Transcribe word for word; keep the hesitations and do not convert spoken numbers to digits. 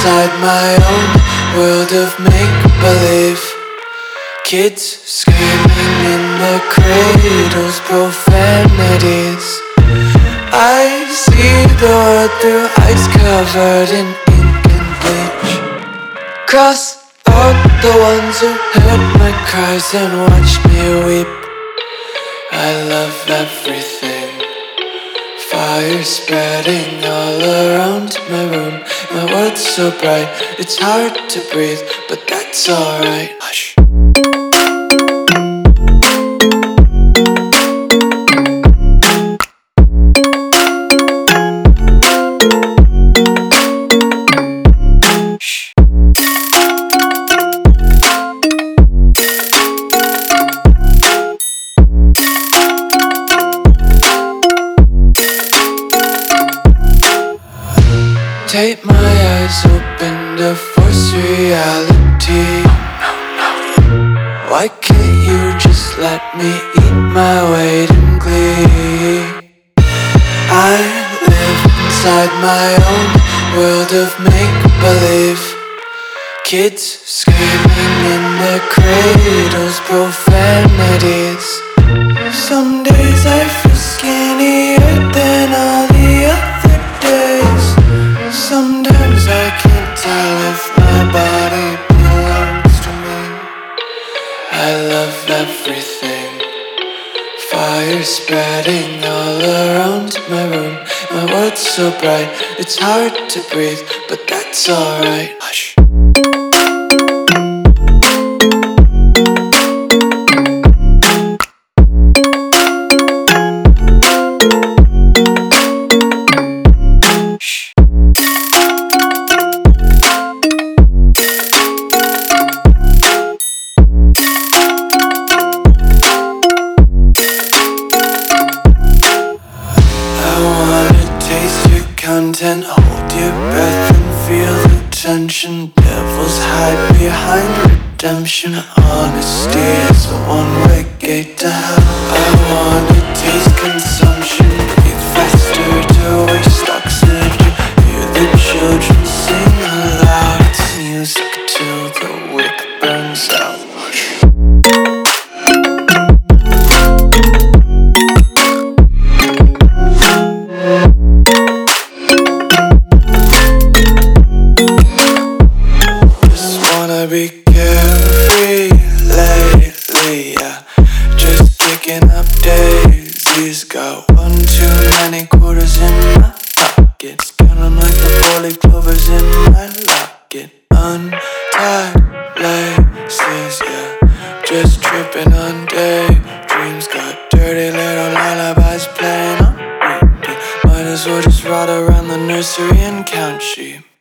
inside my own world of make-believe. Kids screaming in the cradles, profanities. I see the world through ice covered in ink and bleach. Cross out the ones who heard my cries and watched me weep. I love everything. Fire spreading all around my room. My world's so bright, it's hard to breathe, but that's alright. Hush. Tape my eyes open to force reality. Why can't you just let me eat my weight in glee? I live inside my own world of make-believe. Kids screaming in their cradles, profanities. Some days I feel skinnier than all the other days. Sometimes I can't tell if my body belongs to me. I love everything. Fire spreading all around my room. My world's so bright, it's hard to breathe, but that's alright. Hush. Content, hold your breath and feel the tension. Devils hide behind redemption. Honesty is a one-way gate to hell. I wanna taste consumption, breathe faster to waste oxygen. Hear the children sing aloud. It's music till the wick burns out. Be carefree lately, yeah. Just kicking up daisies. Got one too many quarters in my pockets. Counting like the four-leaf clovers in my locket. Untied laces, yeah. Just tripping on daydreams. Got dirty little lullabies playing on repeat. Might as well just ride around the nursery and count sheep.